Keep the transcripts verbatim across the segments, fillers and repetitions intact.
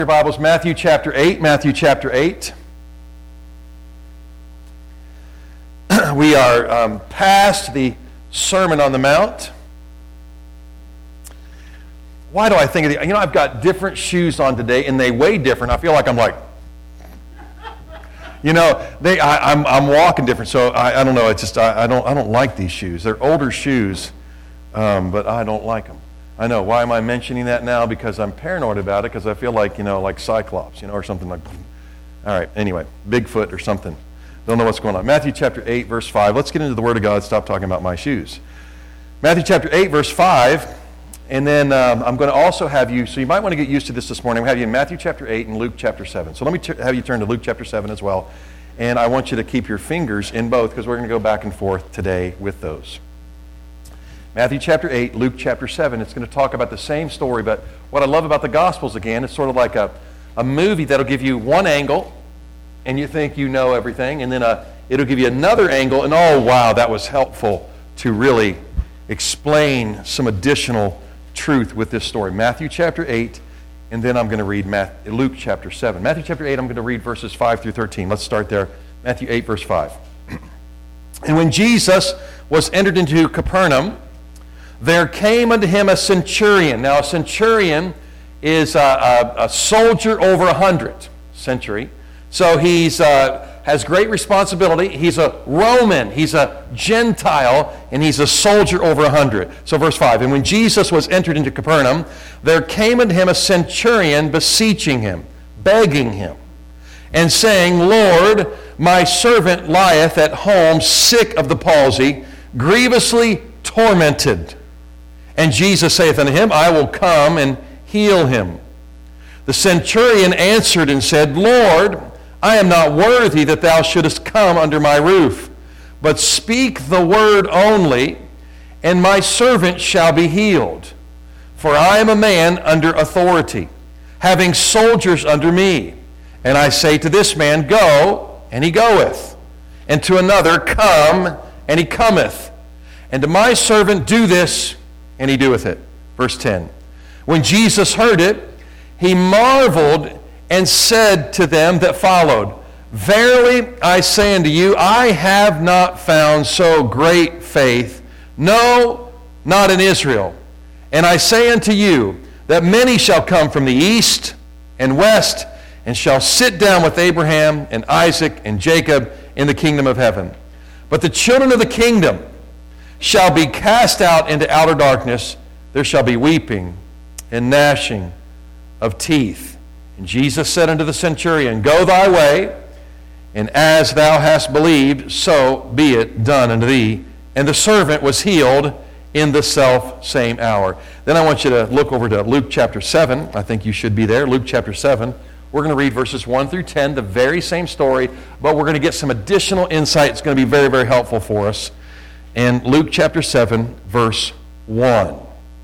Your Bibles, Matthew chapter eight, Matthew chapter eight. We are um, past the Sermon on the Mount. Why do I think of the, you know, I've got different shoes on today and they weigh different. I feel like I'm like, you know, they, I, I'm, I'm walking different. So I, I don't know. It's just, I, I don't, I don't like these shoes. They're older shoes, um, but I don't like them. I know. Why am I mentioning that now? Because I'm paranoid about it because I feel like, you know, like Cyclops, you know, or something like, all right, anyway, Bigfoot or something. Don't know what's going on. Matthew chapter eight, verse five. Let's get into the Word of God. Stop talking about my shoes. Matthew chapter eight, verse five. And then um, I'm going to also have you, so you might want to get used to this this morning. I'm going to have you in Matthew chapter eight and Luke chapter seven. So let me t- have you turn to Luke chapter seven as well. And I want you to keep your fingers in both because we're going to go back and forth today with those. Matthew chapter eight, Luke chapter seven. It's going to talk about the same story, but what I love about the Gospels, again, it's sort of like a, a movie that'll give you one angle, and you think you know everything, and then a, it'll give you another angle, and oh, wow, that was helpful to really explain some additional truth with this story. Matthew chapter eight, and then I'm going to read Matthew, Luke chapter seven. Matthew chapter eight, I'm going to read verses five through thirteen. Let's start there. Matthew eight, verse five. And when Jesus was entered into Capernaum, there came unto him a centurion. Now, a centurion is a, a, a soldier over a hundred, century. So he's uh, has great responsibility. He's a Roman. He's a Gentile, and he's a soldier over a hundred. So verse five, and when Jesus was entered into Capernaum, there came unto him a centurion beseeching him, begging him, and saying, Lord, my servant lieth at home sick of the palsy, grievously tormented. And Jesus saith unto him, I will come and heal him. The centurion answered and said, Lord, I am not worthy that thou shouldest come under my roof, but speak the word only, and my servant shall be healed. For I am a man under authority, having soldiers under me. And I say to this man, Go, and he goeth. And to another, Come, and he cometh. And to my servant, Do this, and he doeth it. Verse ten. When Jesus heard it, he marveled and said to them that followed, Verily I say unto you, I have not found so great faith, no, not in Israel. And I say unto you, that many shall come from the east and west, and shall sit down with Abraham and Isaac and Jacob in the kingdom of heaven. But the children of the kingdom shall be cast out into outer darkness. There shall be weeping and gnashing of teeth. And Jesus said unto the centurion, Go thy way, and as thou hast believed, so be it done unto thee. And the servant was healed in the self same hour. Then I want you to look over to Luke chapter seven. I think you should be there. Luke chapter seven. We're going to read verses one through ten, the very same story, but we're going to get some additional insight. It's going to be very, very helpful for us. And Luke chapter seven, verse one.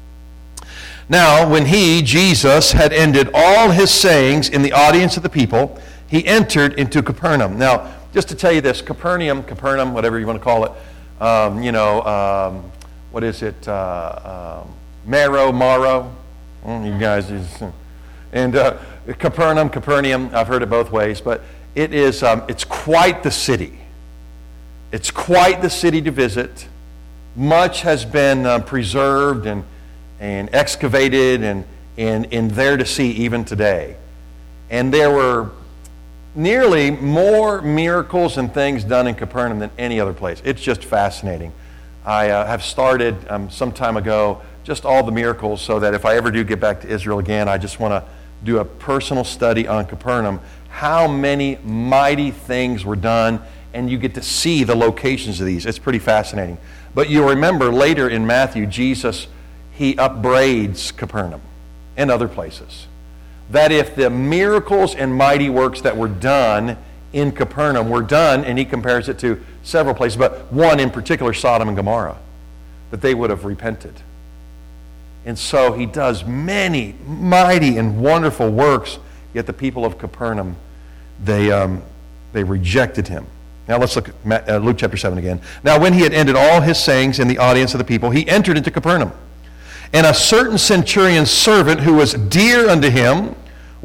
Now, when he, Jesus, had ended all his sayings in the audience of the people, he entered into Capernaum. Now, just to tell you this, Capernaum, Capernaum, whatever you want to call it, um, you know, um, what is it, uh, um, Marrow, Morrow, well, you guys, just, and uh, Capernaum, Capernaum, I've heard it both ways, but it is, um, it's quite the city. It's quite the city to visit. Much has been uh, preserved and, and excavated and, and, and there to see even today. And there were nearly more miracles and things done in Capernaum than any other place. It's just fascinating. I uh, have started um, some time ago just all the miracles so that if I ever do get back to Israel again, I just want to do a personal study on Capernaum. How many mighty things were done, and you get to see the locations of these. It's pretty fascinating. But you'll remember later in Matthew, Jesus, he upbraids Capernaum and other places. That if the miracles and mighty works that were done in Capernaum were done, and he compares it to several places, but one in particular, Sodom and Gomorrah, that they would have repented. And so he does many mighty and wonderful works, yet the people of Capernaum, they, um, they rejected him. Now let's look at uh, Luke chapter seven again. Now when he had ended all his sayings in the audience of the people, he entered into Capernaum. And a certain centurion's servant who was dear unto him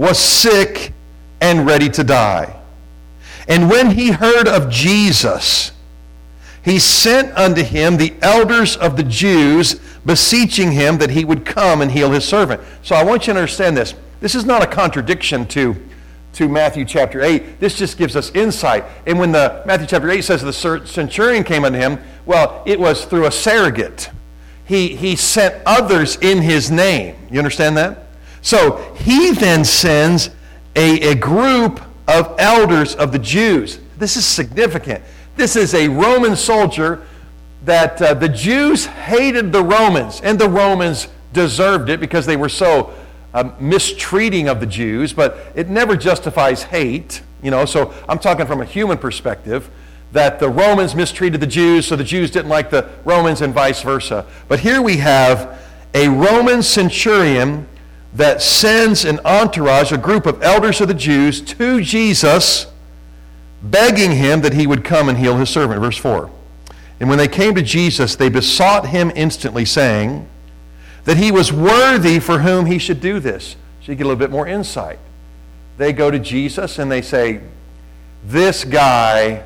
was sick and ready to die. And when he heard of Jesus, he sent unto him the elders of the Jews, beseeching him that he would come and heal his servant. So I want you to understand this. This is not a contradiction to, to Matthew chapter eight. This just gives us insight. And when the Matthew chapter eight says the centurion came unto him, well, it was through a surrogate. He, he sent others in his name. You understand that? So he then sends a, a group of elders of the Jews. This is significant. This is a Roman soldier that uh, the Jews hated the Romans, and the Romans deserved it because they were so uh, mistreating of the Jews, but it never justifies hate. You know, so I'm talking from a human perspective, that the Romans mistreated the Jews, so the Jews didn't like the Romans and vice versa. But here we have a Roman centurion that sends an entourage, a group of elders of the Jews, to Jesus, begging him that he would come and heal his servant. Verse four. And when they came to Jesus, they besought him instantly, saying that he was worthy for whom he should do this. So you get a little bit more insight. They go to Jesus and they say, this guy,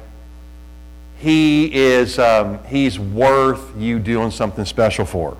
he is um, he's worth you doing something special for.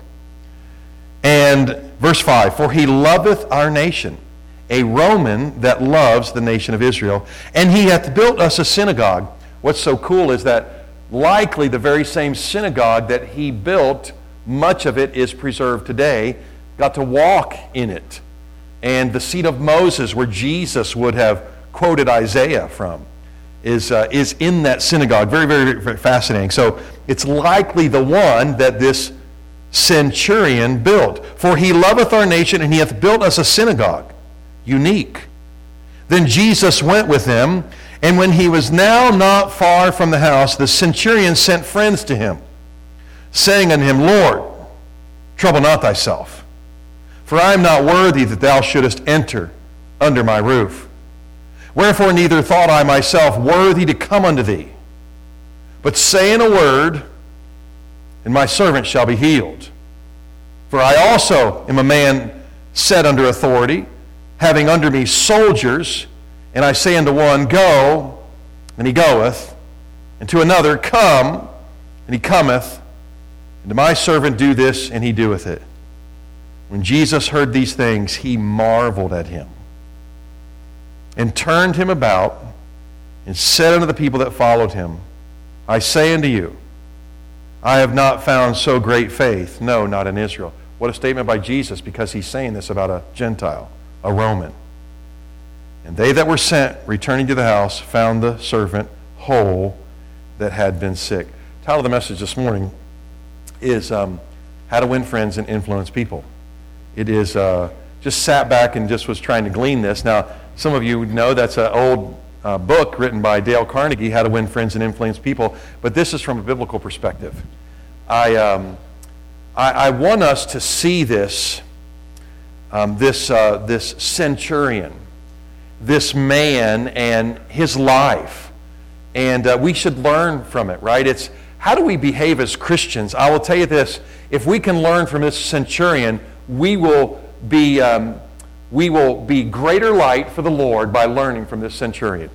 And verse five, for he loveth our nation, a Roman that loves the nation of Israel, and he hath built us a synagogue. What's so cool is that likely the very same synagogue that he built, much of it is preserved today, got to walk in it. And the seat of Moses, where Jesus would have quoted Isaiah from, is, uh, is in that synagogue. Very, very, very fascinating. So it's likely the one that this centurion built. For he loveth our nation, and he hath built us a synagogue. Unique. Then Jesus went with him, and when he was now not far from the house, the centurion sent friends to him, saying unto him, Lord, trouble not thyself, for I am not worthy that thou shouldest enter under my roof. Wherefore neither thought I myself worthy to come unto thee, but say in a word, and my servant shall be healed. For I also am a man set under authority, having under me soldiers, and I say unto one, go, and he goeth, and to another, come, and he cometh, and to my servant, do this, and he doeth it. When Jesus heard these things, he marveled at him, and turned him about, and said unto the people that followed him, I say unto you, I have not found so great faith, no, not in Israel. What a statement by Jesus, because he's saying this about a Gentile, a Roman. And they that were sent, returning to the house, found the servant whole that had been sick. The title of the message this morning is um, How to Win Friends and Influence People. It is, uh, just sat back and just was trying to glean this. Now, some of you know that's an old uh, book written by Dale Carnegie, How to Win Friends and Influence People, but this is from a biblical perspective. I, um, I, I want us to see this, um, this, uh, this centurion, this man and his life, and uh, we should learn from it, right? It's how do we behave as Christians? I will tell you this, if we can learn from this centurion, we will be um, we will be greater light for the Lord by learning from this centurion.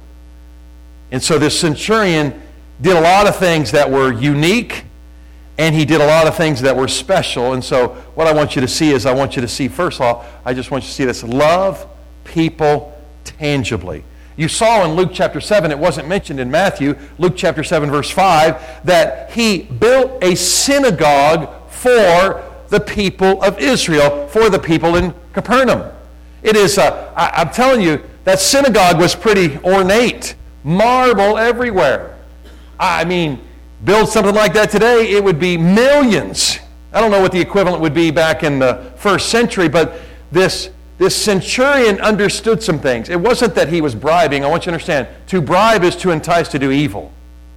And so this centurion did a lot of things that were unique, and he did a lot of things that were special. And so what I want you to see is I want you to see, first of all, I just want you to see this: love people tangibly. You saw in Luke chapter seven, it wasn't mentioned in Matthew, Luke chapter seven verse five, that he built a synagogue for the people of Israel, for the people in Capernaum. It is, uh, I, I'm telling you, that synagogue was pretty ornate. Marble everywhere. I mean, build something like that today, it would be millions. I don't know what the equivalent would be back in the first century, but this, this centurion understood some things. It wasn't that he was bribing. I want you to understand, to bribe is to entice to do evil.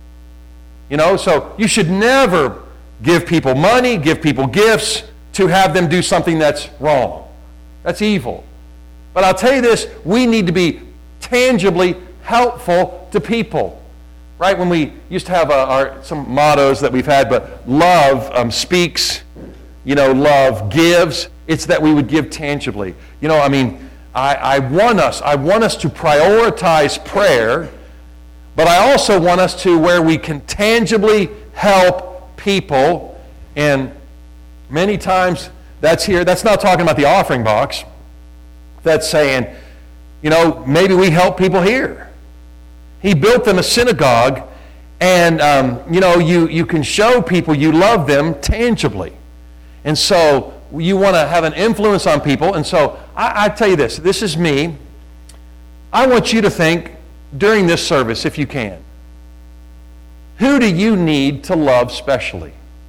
You know, so you should never give people money, give people gifts to have them do something that's wrong. That's evil. But I'll tell you this, we need to be tangibly helpful to people. Right? When we used to have uh, our, some mottos that we've had, but love um, speaks, you know, love gives. It's that we would give tangibly. You know, I mean, I, I want us, I want us to prioritize prayer, but I also want us to where we can tangibly help people. And many times that's here, that's not talking about the offering box. That's saying, you know, maybe we help people here. He built them a synagogue, and, um, you know, you, you can show people you love them tangibly. And so you want to have an influence on people. And so I, I tell you this, this is me. I want you to think during this service, if you can, who do you need to love specially?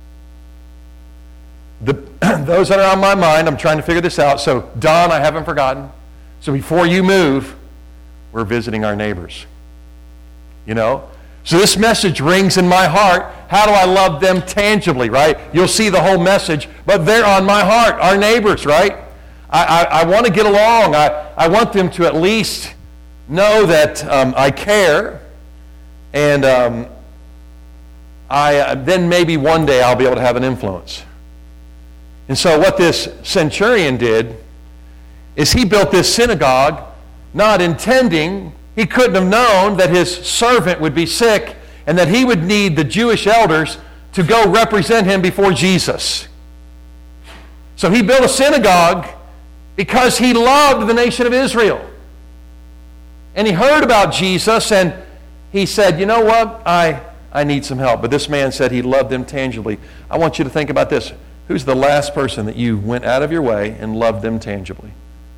The, those that are on my mind, I'm trying to figure this out. So Don, I haven't forgotten. So before you move, we're visiting our neighbors. You know? So this message rings in my heart. How do I love them tangibly, right? You'll see the whole message, but they're on my heart, our neighbors, right? I, I, I want to get along. I, I want them to at least know that um, I care, and um, I uh, then maybe one day I'll be able to have an influence. And so what this centurion did is he built this synagogue not intending, he couldn't have known that his servant would be sick and that he would need the Jewish elders to go represent him before Jesus. So he built a synagogue because he loved the nation of Israel. And he heard about Jesus, and he said, you know what, I, I need some help. But this man said he loved them tangibly. I want you to think about this. Who's the last person that you went out of your way and loved them tangibly?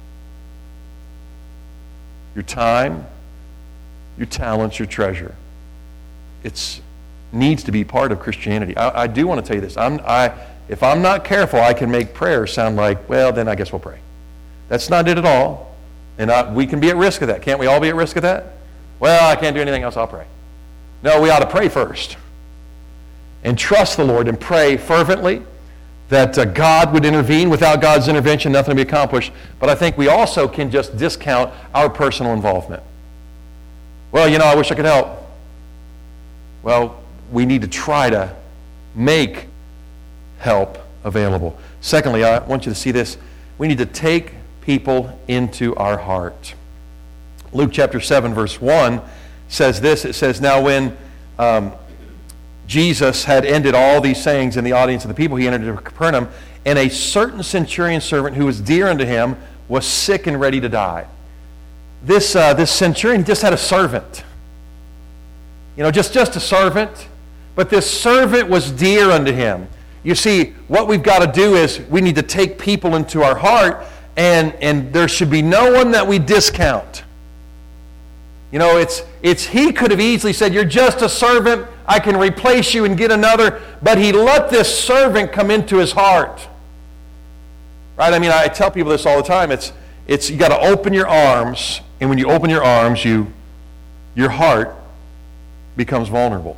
Your time, your talents, your treasure. It needs to be part of Christianity. I, I do want to tell you this. I'm, I, if I'm not careful, I can make prayer sound like, well, then I guess we'll pray. That's not it at all. And I, we can be at risk of that. Can't we all be at risk of that? Well, I can't do anything else, I'll pray. No, we ought to pray first. And trust the Lord and pray fervently that uh, God would intervene. Without God's intervention, nothing will be accomplished. But I think we also can just discount our personal involvement. Well, you know, I wish I could help. Well, we need to try to make help available. Secondly, I want you to see this. We need to take people into our heart. Luke chapter seven, verse one says this. It says, now when um, Jesus had ended all these sayings in the audience of the people, he entered into Capernaum, and a certain centurion servant who was dear unto him was sick and ready to die. This, uh, this centurion just had a servant. You know, just, just a servant. But this servant was dear unto him. You see, what we've got to do is we need to take people into our heart, and, and there should be no one that we discount. You know, it's, it's he could have easily said, you're just a servant, I can replace you and get another, but he let this servant come into his heart. Right? I mean, I tell people this all the time. It's, it's you got to open your arms, and when you open your arms, you, your heart becomes vulnerable.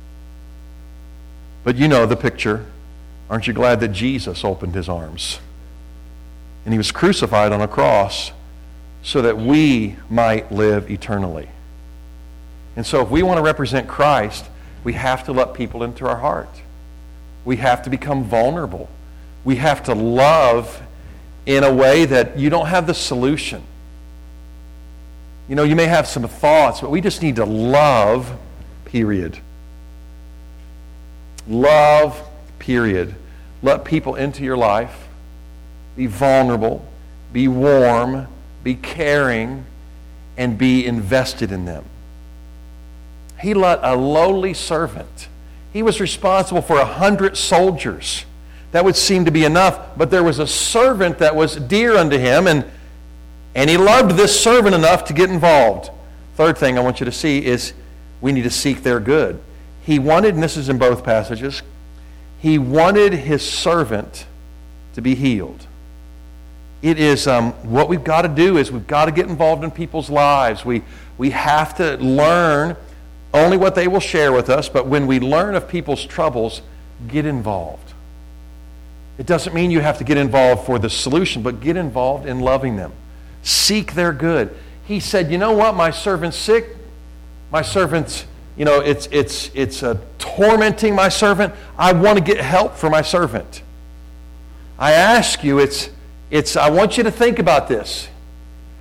But you know the picture. Aren't you glad that Jesus opened his arms? And he was crucified on a cross so that we might live eternally. And so if we want to represent Christ, we have to let people into our heart. We have to become vulnerable. We have to love in a way that you don't have the solution. You know, you may have some thoughts, but we just need to love, period. Love, period. Let people into your life. Be vulnerable. Be warm. Be caring. And be invested in them. He let a lowly servant. He was responsible for a hundred soldiers. That would seem to be enough, but there was a servant that was dear unto him, and, and he loved this servant enough to get involved. Third thing I want you to see is we need to seek their good. He wanted, and this is in both passages, he wanted his servant to be healed. It is, um, what we've got to do is we've got to get involved in people's lives. We, we have to learn only what they will share with us, but when we learn of people's troubles, get involved. It doesn't mean you have to get involved for the solution, but get involved in loving them. Seek their good. He said, you know what, my servant's sick. My servant's, you know, it's, it's, it's uh, tormenting my servant. I want to get help for my servant. I ask you, it's, it's, I want you to think about this.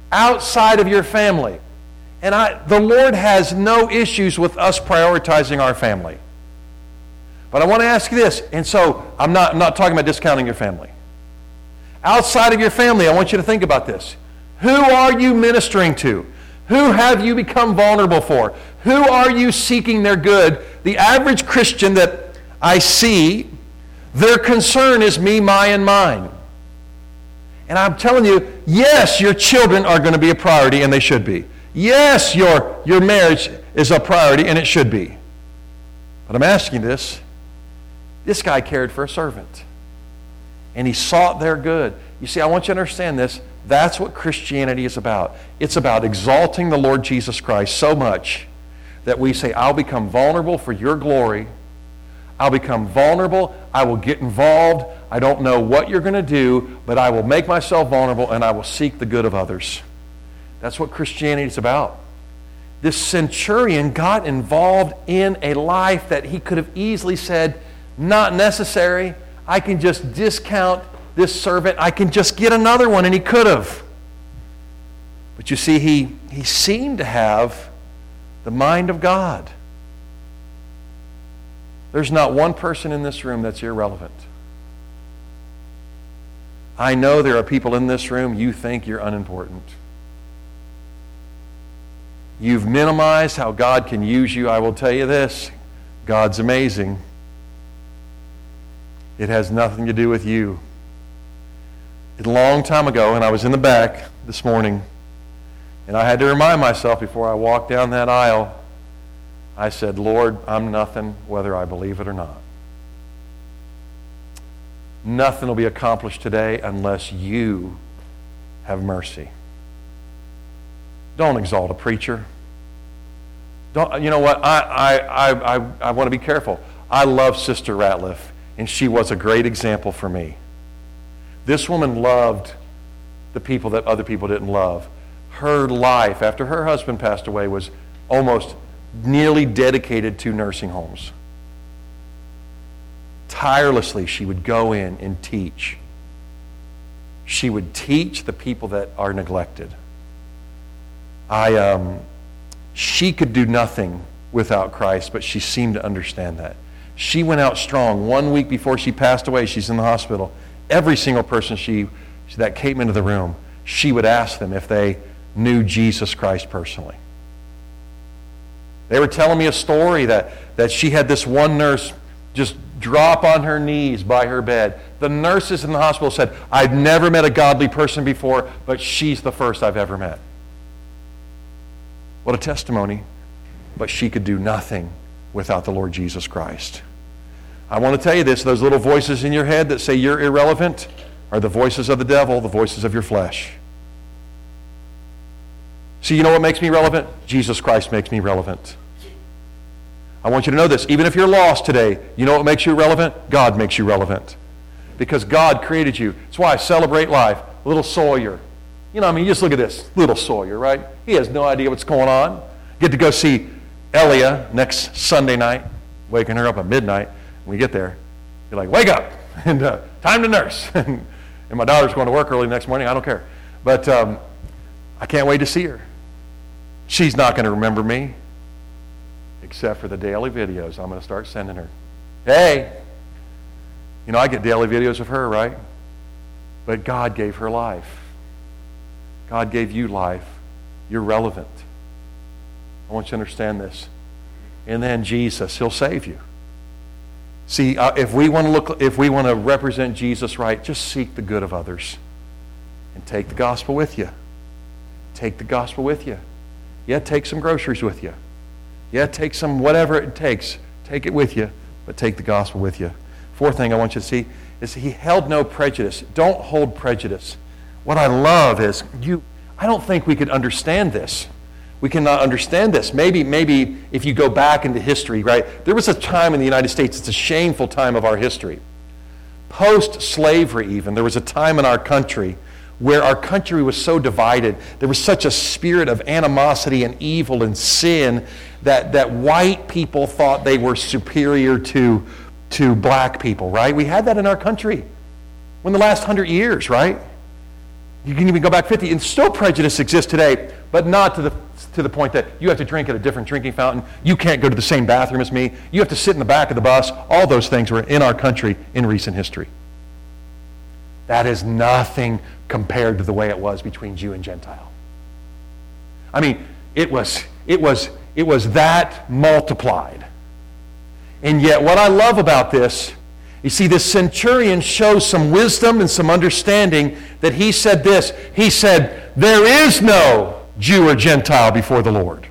outside of your family. And I, the Lord has no issues with us prioritizing our family. But I want to ask you this, and so I'm not, I'm not talking about discounting your family. Outside of your family, I want you to think about this. Who are you ministering to? Who have you become vulnerable for? Who are you seeking their good? The average Christian that I see, their concern is me, my, and mine. And I'm telling you, yes, your children are going to be a priority, and they should be. Yes, your, your marriage is a priority, and it should be. But I'm asking this. This guy cared for a servant. And he sought their good. You see, I want you to understand this. That's what Christianity is about. It's about exalting the Lord Jesus Christ so much that we say, I'll become vulnerable for your glory. I'll become vulnerable. I will get involved. I don't know what you're going to do, but I will make myself vulnerable and I will seek the good of others. That's what Christianity is about. This centurion got involved in a life that he could have easily said, not necessary. I can just discount this servant. I can just get another one, and he could have. But you see, he, he seemed to have the mind of God. There's not one person in this room that's irrelevant. I know there are people in this room you think you're unimportant. You've minimized how God can use you. I will tell you this, God's amazing. It has nothing to do with you. A long time ago, and I was in the back this morning, and I had to remind myself before I walked down that aisle, I said, Lord, I'm nothing whether I believe it or not. Nothing will be accomplished today unless you have mercy. Don't exalt a preacher. Don't, you know what? I, I, I, I, I want to be careful. I love Sister Ratliff, and she was a great example for me. This woman loved the people that other people didn't love. Her life, after her husband passed away, was almost nearly dedicated to nursing homes. Tirelessly, she would go in and teach. She would teach the people that are neglected. I, um, she could do nothing without Christ, but she seemed to understand that. She went out strong. One week before she passed away, she's in the hospital. Every single person she that came into the room, she would ask them if they knew Jesus Christ personally. They were telling me a story that, that she had this one nurse just drop on her knees by her bed. The nurses in the hospital said, I've never met a godly person before, but she's the first I've ever met. What a testimony. But she could do nothing without the Lord Jesus Christ. I want to tell you this, those little voices in your head that say you're irrelevant are the voices of the devil, the voices of your flesh. See, you know what makes me relevant? Jesus Christ makes me relevant. I want you to know this. Even if you're lost today, you know what makes you relevant? God makes you relevant. Because God created you. That's why I celebrate life. Little Sawyer. You know, I mean, you just look at this. Little Sawyer, right? He has no idea what's going on. Get to go see Elia next Sunday night, waking her up at midnight. When we get there, you're like, wake up, and uh, time to nurse. and my daughter's going to work early the next morning. I don't care. But um, I can't wait to see her. She's not going to remember me, except for the daily videos I'm going to start sending her. Hey, you know, I get daily videos of her, right? But God gave her life. God gave you life. You're relevant. I want you to understand this. And then Jesus, He'll save you. See, uh, if we want to look, if we want to represent Jesus right, just seek the good of others, and take the gospel with you. Take the gospel with you. Yeah, take some groceries with you. Yeah, take some whatever it takes. Take it with you, but take the gospel with you. Fourth thing I want you to see is He held no prejudice. Don't hold prejudice. What I love is you. I don't think we could understand this. We cannot understand this. Maybe, maybe if you go back into history, right? There was a time in the United States, it's a shameful time of our history. Post-slavery even, there was a time in our country where our country was so divided. There was such a spirit of animosity and evil and sin that, that white people thought they were superior to, to black people, right? We had that in our country in the last hundred years, right? You can even go back fifty, and still prejudice exists today, but not to the to the point that you have to drink at a different drinking fountain. You can't go to the same bathroom as me. You have to sit in the back of the bus. All those things were in our country in recent history. That is nothing compared to the way it was between Jew and Gentile. I mean, it was it was it was that multiplied. And yet what I love about this, you see, this centurion shows some wisdom and some understanding that he said this. He said, there is no Jew or Gentile before the Lord.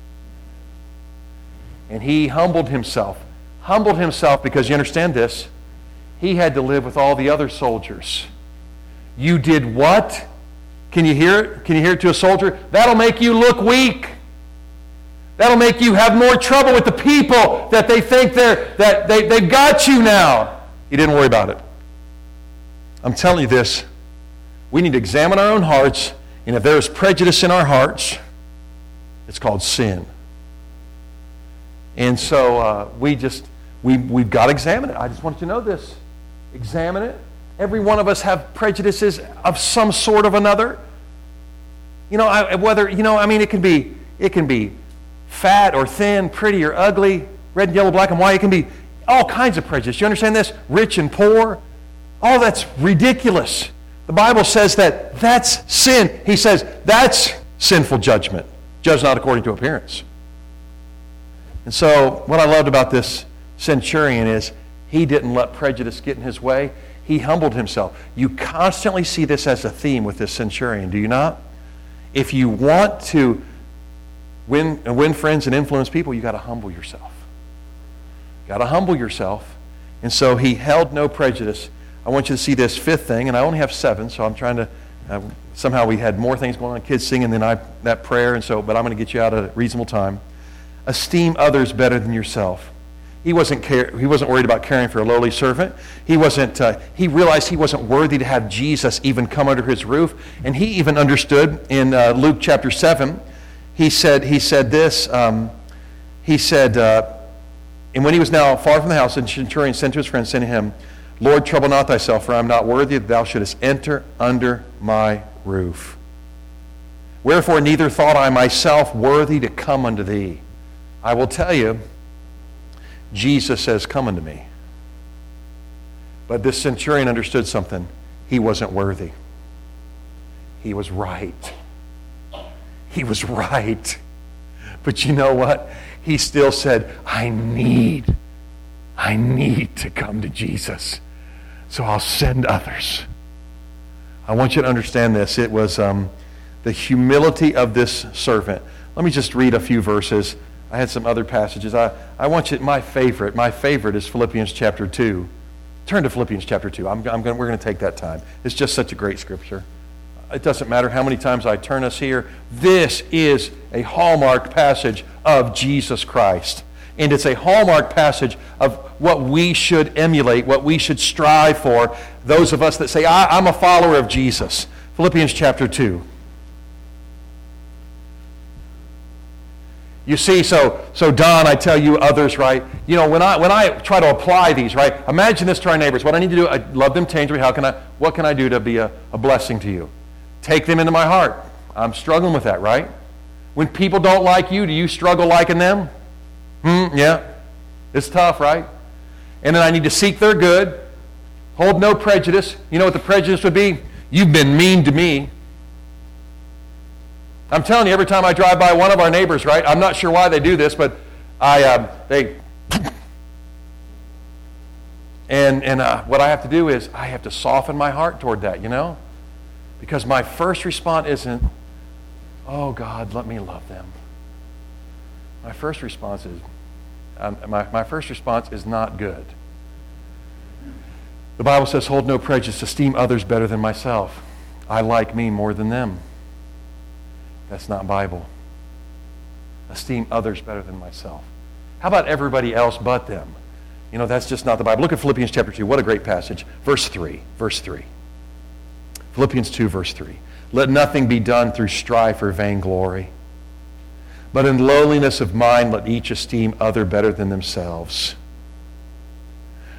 And he humbled himself. Humbled himself because, you understand this, he had to live with all the other soldiers. You did what? Can you hear it? Can you hear it to a soldier? That'll make you look weak. That'll make you have more trouble with the people that they think they're, that they, they've got you now. He didn't worry about it. I'm telling you this. We need to examine our own hearts, and if there is prejudice in our hearts, it's called sin. And so uh, we just, we, we've got to examine it. I just want you to know this. Examine it. Every one of us have prejudices of some sort of another. You know, I, whether, you know, I mean, it can be, it can be fat or thin, pretty or ugly, red and yellow, black and white. It can be all kinds of prejudice. You understand this? Rich and poor. All that's ridiculous. The Bible says that that's sin. He says that's sinful judgment. Judge not according to appearance. And so what I loved about this centurion is he didn't let prejudice get in his way. He humbled himself. You constantly see this as a theme with this centurion, do you not? If you want to win, win friends and influence people, you got to humble yourself. You got to humble yourself. And so he held no prejudice. I want you to see this fifth thing, and I only have seven, so I'm trying to, uh, somehow we had more things going on, kids singing than I, that prayer, and so, but I'm going to get you out at a reasonable time. Esteem others better than yourself. He wasn't care, he wasn't worried about caring for a lowly servant. He wasn't. Uh, he realized he wasn't worthy to have Jesus even come under his roof, and he even understood in uh, Luke chapter seven. He said. He said this. Um, he said, uh, and when he was now far from the house, the centurion sent to his friend, saying to him, Lord, trouble not thyself, for I am not worthy that thou shouldest enter under my roof. Wherefore neither thought I myself worthy to come unto thee. I will tell you, Jesus says, come unto me. But this centurion understood something. He wasn't worthy. He was right. He was right. But you know what? He still said, I need, I need to come to Jesus. So I'll send others. I want you to understand this. It was um, the humility of this servant. Let me just read a few verses. I had some other passages. I, I want you, my favorite, my favorite is Philippians chapter two. Turn to Philippians chapter two. I'm, I'm gonna, we're going to take that time. It's just such a great scripture. It doesn't matter how many times I turn us here. This is a hallmark passage of Jesus Christ. And it's a hallmark passage of what we should emulate, what we should strive for, those of us that say, I, I'm a follower of Jesus. Philippians chapter two. You see, so so Don, I tell you, others, right? You know, when I when I try to apply these, right? Imagine this to our neighbors. What I need to do, I love them tangibly. How can I? What can I do to be a, a blessing to you? Take them into my heart. I'm struggling with that, right? When people don't like you, do you struggle liking them? Hmm. Yeah. It's tough, right? And then I need to seek their good, hold no prejudice. You know what the prejudice would be? You've been mean to me. I'm telling you, every time I drive by one of our neighbors, right? I'm not sure why they do this, but I, um, they, and and uh, what I have to do is I have to soften my heart toward that, you know, because my first response isn't, oh God, let me love them. My first response is, um, my my first response is not good. The Bible says, hold no prejudice, esteem others better than myself. I like me more than them. That's not Bible. Esteem others better than myself. How about everybody else but them? You know, that's just not the Bible. Look at Philippians chapter two. What a great passage. Verse three. Verse three. Philippians two, verse three. Let nothing be done through strife or vainglory, but in lowliness of mind let each esteem other better than themselves.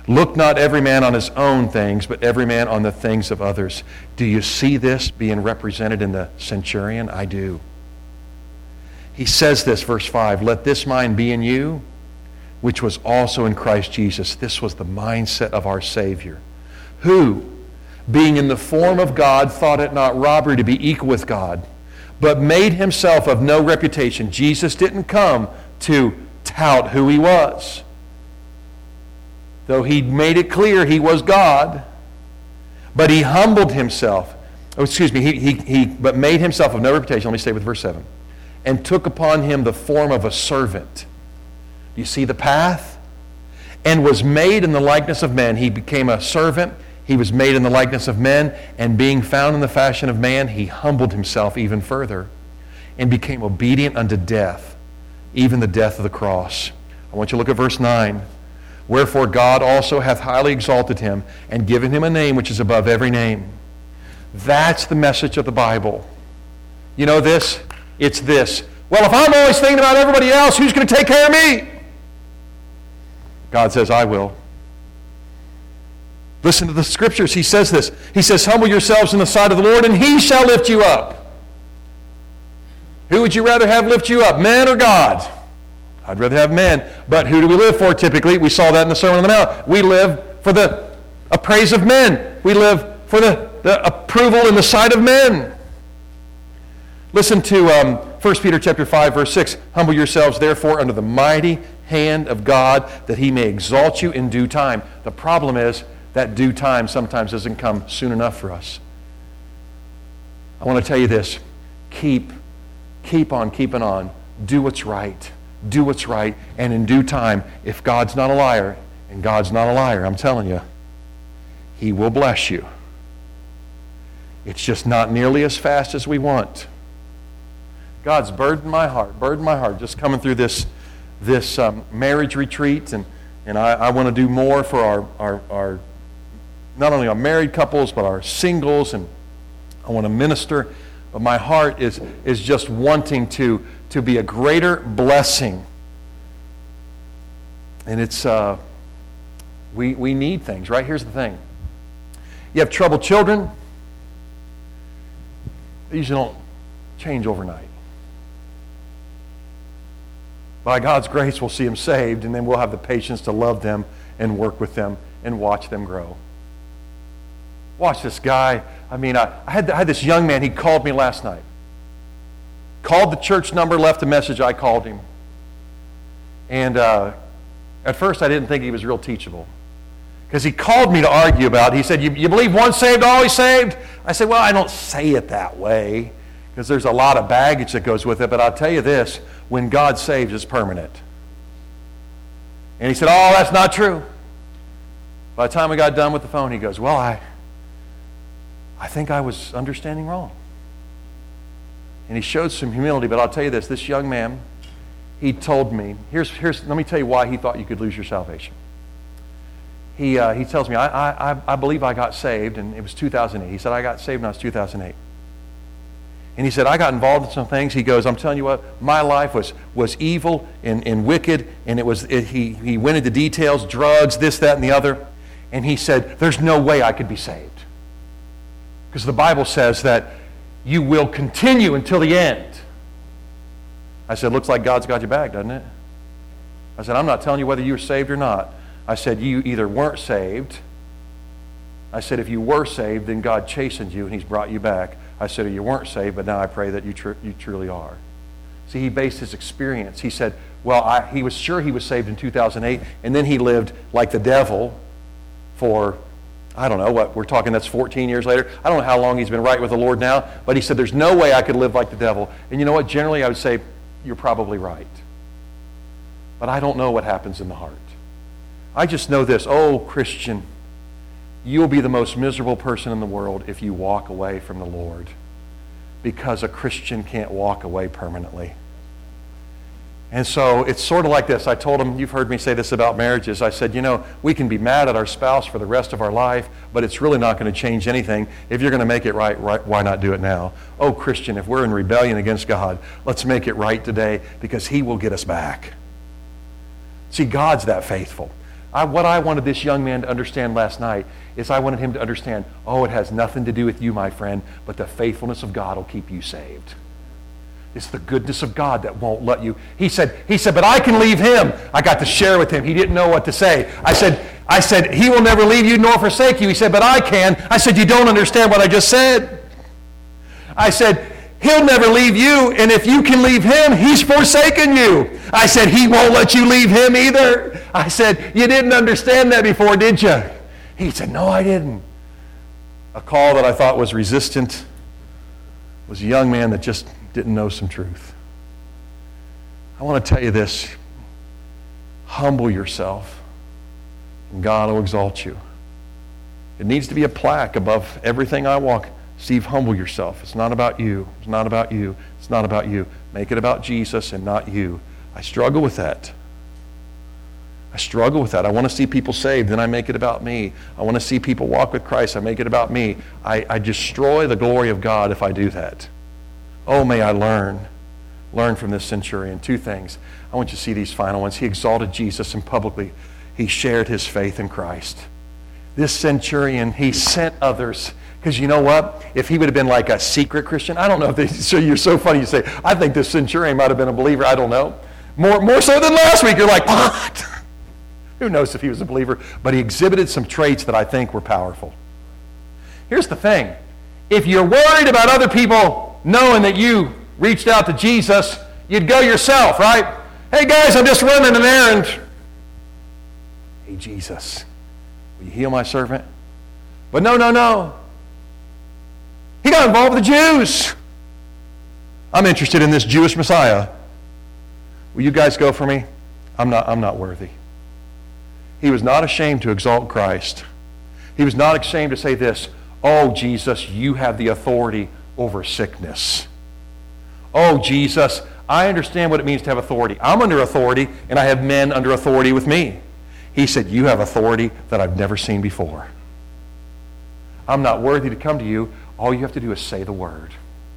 Look not every man on his own things, but every man on the things of others. Do you see this being represented in the centurion? I do. He says this, verse five, let this mind be in you, which was also in Christ Jesus. This was the mindset of our Savior, who, being in the form of God, thought it not robbery to be equal with God, but made himself of no reputation. Jesus didn't come to tout who he was. Though he made it clear he was God, but he humbled himself. Oh, excuse me, he, he, he but made himself of no reputation. Let me stay with verse seven. And took upon him the form of a servant. You see the path? And was made in the likeness of men. He became a servant. He was made in the likeness of men. And being found in the fashion of man, he humbled himself even further and became obedient unto death, even the death of the cross. I want you to look at verse nine. Wherefore God also hath highly exalted him and given him a name which is above every name. That's the message of the Bible. You know this? It's this. Well, if I'm always thinking about everybody else, who's going to take care of me? God says, I will. Listen to the scriptures. He says this. He says, humble yourselves in the sight of the Lord, and he shall lift you up. Who would you rather have lift you up, men or God? I'd rather have men. But who do we live for typically? We saw that in the Sermon on the Mount. We live for the appraise of men. We live for the, the approval in the sight of men. Listen to um, First Peter chapter five, verse six. Humble yourselves, therefore, under the mighty hand of God, that he may exalt you in due time. The problem is that due time sometimes doesn't come soon enough for us. I want to tell you this. Keep, keep on keeping on. Do what's right. Do what's right, and in due time, if God's not a liar, and God's not a liar, I'm telling you, he will bless you. It's just not nearly as fast as we want. God's burdened my heart, burdened my heart, just coming through this, this um, marriage retreat, and, and I, I want to do more for our, our, our, not only our married couples, but our singles, and I want to minister, but my heart is, is just wanting to to be a greater blessing. And it's, uh, we, we need things, right? Here's the thing. You have troubled children, they usually don't change overnight. By God's grace, we'll see them saved, and then we'll have the patience to love them and work with them and watch them grow. Watch this guy. I mean, I, I, had, I had this young man, he called me last night. Called the church number, left a message, I called him. And uh, at first I didn't think he was real teachable. Because he called me to argue about it. He said, you, you believe once saved, always saved? I said, well, I don't say it that way. Because there's a lot of baggage that goes with it. But I'll tell you this, when God saves, it's permanent. And he said, oh, that's not true. By the time we got done with the phone, he goes, well, I, I think I was understanding wrong. And he showed some humility, but I'll tell you this, this young man, he told me, here's, here's, let me tell you why he thought you could lose your salvation. He, uh, he tells me, I, I, I believe I got saved, and it was two thousand eight. He said, I got saved when I was two thousand eight. And he said, I got involved in some things. He goes, I'm telling you what, my life was, was evil and, and wicked, and it was, it, he, he went into details, drugs, this, that, and the other. And he said, there's no way I could be saved. Because the Bible says that you will continue until the end. I said, looks like God's got your back, doesn't it? I said, I'm not telling you whether you were saved or not. I said, you either weren't saved. I said, if you were saved, then God chastened you and he's brought you back. I said, you weren't saved, but now I pray that you, tr- you truly are. See, he based his experience. He said, well, I, he was sure he was saved in two thousand eight, and then he lived like the devil for I don't know what, we're talking that's fourteen years later. I don't know how long he's been right with the Lord now, but he said, there's no way I could live like the devil. And you know what? Generally, I would say, you're probably right. But I don't know what happens in the heart. I just know this. Oh, Christian, you'll be the most miserable person in the world if you walk away from the Lord. Because a Christian can't walk away permanently. And so it's sort of like this. I told him, you've heard me say this about marriages. I said, you know, we can be mad at our spouse for the rest of our life, but it's really not going to change anything. If you're going to make it right, right, why not do it now? Oh, Christian, if we're in rebellion against God, let's make it right today because he will get us back. See, God's that faithful. I, what I wanted this young man to understand last night is I wanted him to understand, oh, it has nothing to do with you, my friend, but the faithfulness of God will keep you saved. It's the goodness of God that won't let you. He said, he said, but I can leave him. I got to share with him. He didn't know what to say. I said, I said, he will never leave you nor forsake you. He said, but I can. I said, you don't understand what I just said. I said, he'll never leave you, and if you can leave him, he's forsaken you. I said, he won't let you leave him either. I said, you didn't understand that before, did you? He said, no, I didn't. A call that I thought was resistant was a young man that just didn't know some truth. I want to tell you this. Humble yourself, and God will exalt you. It needs to be a plaque above everything I walk. Steve, humble yourself. It's not about you. It's not about you. It's not about you. Make it about Jesus and not you. I struggle with that. I struggle with that. I want to see people saved, then I make it about me. I want to see people walk with Christ, I make it about me. I, I destroy the glory of God if I do that. Oh, may I learn. Learn from this centurion. Two things. I want you to see these final ones. He exalted Jesus, and publicly he shared his faith in Christ. This centurion, he sent others. Because you know what? If he would have been like a secret Christian, I don't know if they, so you're so funny you say, I think this centurion might have been a believer. I don't know. More, more so than last week. You're like, what? Who knows if he was a believer? But he exhibited some traits that I think were powerful. Here's the thing. If you're worried about other people knowing that you reached out to Jesus, you'd go yourself, right? Hey guys, I'm just running an errand. Hey Jesus, will you heal my servant? But no, no, no. He got involved with the Jews. I'm interested in this Jewish Messiah. Will you guys go for me? I'm not, I'm not worthy. He was not ashamed to exalt Christ. He was not ashamed to say this, oh, Jesus, you have the authority over sickness. Oh, Jesus, I understand what it means to have authority. I'm under authority, and I have men under authority with me. He said, you have authority that I've never seen before. I'm not worthy to come to you. All you have to do is say the word.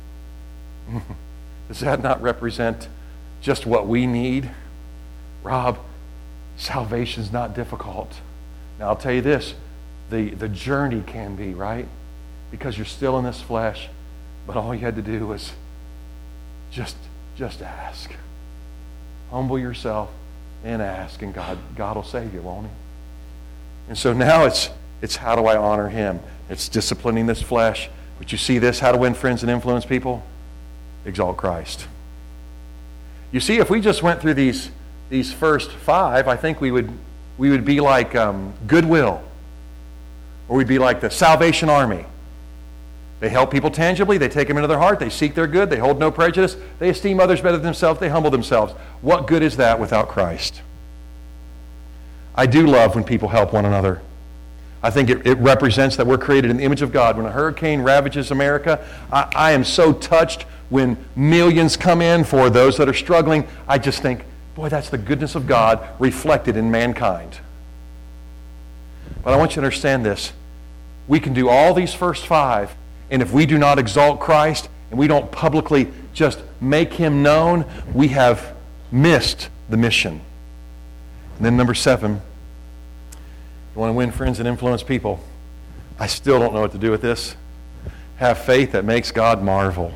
Does that not represent just what we need? Rob, salvation's not difficult. Now I'll tell you this, the, the journey can be, right? Because you're still in this flesh, but all you had to do was just, just ask. Humble yourself and ask, and God, God will save you, won't he? And so now it's, it's how do I honor him? It's disciplining this flesh. But you see this, how to win friends and influence people? Exalt Christ. You see, if we just went through these, these first five, I think we would, we would be like um, Goodwill. Or we'd be like the Salvation Army. They help people tangibly. They take them into their heart. They seek their good. They hold no prejudice. They esteem others better than themselves. They humble themselves. What good is that without Christ? I do love when people help one another. I think it, it represents that we're created in the image of God. When a hurricane ravages America, I, I am so touched when millions come in for those that are struggling. I just think, boy, that's the goodness of God reflected in mankind. But I want you to understand this. We can do all these first five, and if we do not exalt Christ and we don't publicly just make him known, we have missed the mission. And then number seven, you want to win friends and influence people. I still don't know what to do with this. Have faith that makes God marvel.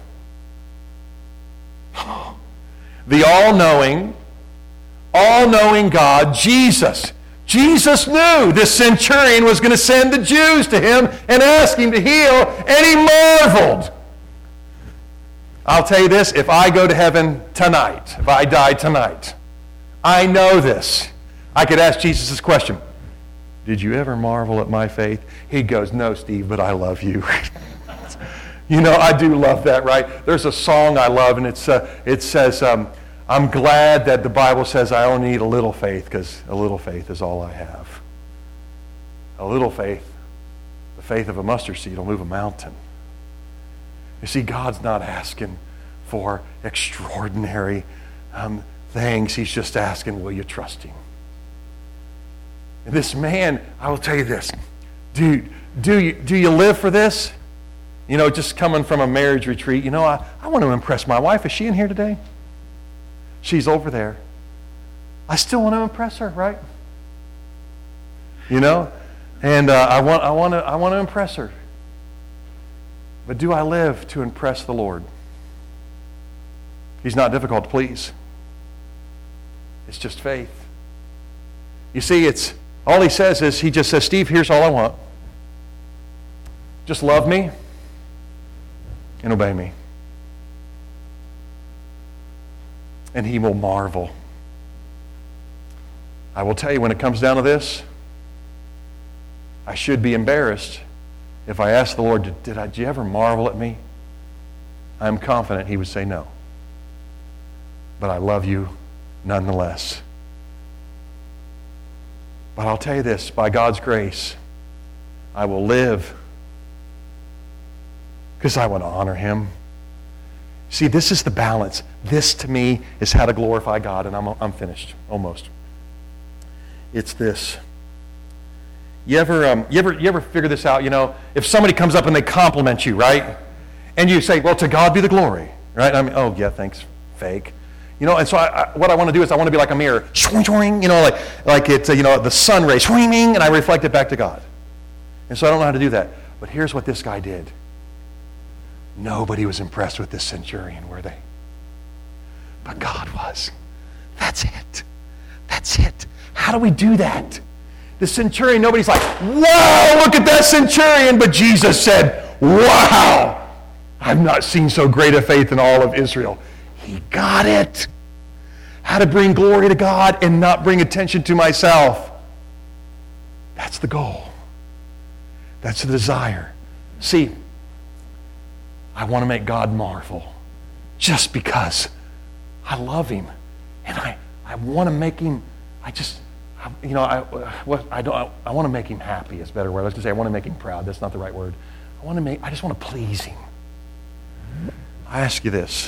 The all-knowing, all-knowing God, Jesus. Jesus knew this centurion was going to send the Jews to him and ask him to heal, and he marveled. I'll tell you this, if I go to heaven tonight, if I die tonight, I know this. I could ask Jesus this question. Did you ever marvel at my faith? He goes, no, Steve, but I love you. You know, I do love that, right? There's a song I love, and it's uh, it says, um, I'm glad that the Bible says I only need a little faith, because a little faith is all I have. A little faith, the faith of a mustard seed will move a mountain. You see, God's not asking for extraordinary um, things. He's just asking, will you trust him? And this man, I will tell you this, dude, do you, do you live for this? You know, just coming from a marriage retreat, you know, I, I want to impress my wife. Is she in here today? She's over there. I still want to impress her, right? You know? And uh, I want I want to I want to impress her. But do I live to impress the Lord? He's not difficult to please. It's just faith. You see, it's all he says is, he just says, Steve, here's all I want. Just love me and obey me. And he will marvel. I will tell you, when it comes down to this, I should be embarrassed if I asked the Lord, did, did, I, did you ever marvel at me? I'm confident he would say no. But I love you nonetheless. But I'll tell you this, by God's grace, I will live because I want to honor him. See, this is the balance. This, to me, is how to glorify God, and I'm, I'm finished, almost. It's this. You ever, um, you ever, you ever figure this out? You know, if somebody comes up and they compliment you, right? And you say, well, to God be the glory, right? I mean, oh, yeah, thanks, fake. You know, and so I, I, what I want to do is I want to be like a mirror, swing, swing, you know, like like it's uh, you know the sun rays, swinging, and I reflect it back to God. And so I don't know how to do that. But here's what this guy did. Nobody was impressed with this centurion, were they? But God was. That's it. That's it. How do we do that? The centurion, nobody's like, wow, look at that centurion. But Jesus said, wow, I've not seen so great a faith in all of Israel. He got it. How to bring glory to God and not bring attention to myself. That's the goal. That's the desire. See, I want to make God marvel just because I love him. And I, I want to make him, I just, I, you know, I, what, I, don't, I, I want to make him happy is a better word. I was going to say I want to make him proud. That's not the right word. I want to make, I just want to please him. I ask you this.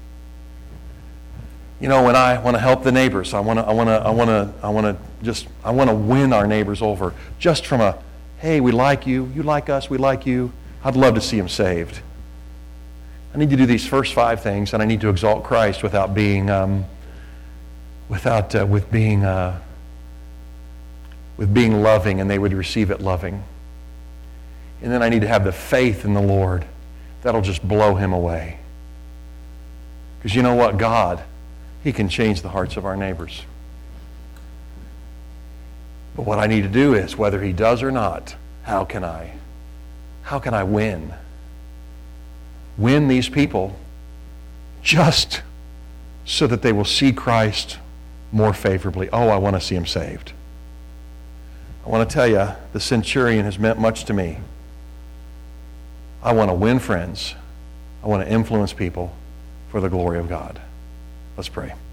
You know, when I want to help the neighbors, I want to, I want to, I want to, I want to just, I want to win our neighbors over just from a, hey, we like you, you like us, we like you. I'd love to see them saved. I need to do these first five things, and I need to exalt Christ without being, um, without, uh, with being, uh, with being loving, and they would receive it loving. And then I need to have the faith in the Lord that'll just blow him away. Because you know what, God, he can change the hearts of our neighbors. But what I need to do is, whether he does or not, how can I? How can I win? Win these people just so that they will see Christ more favorably. Oh, I want to see him saved. I want to tell you, the centurion has meant much to me. I want to win friends. I want to influence people for the glory of God. Let's pray.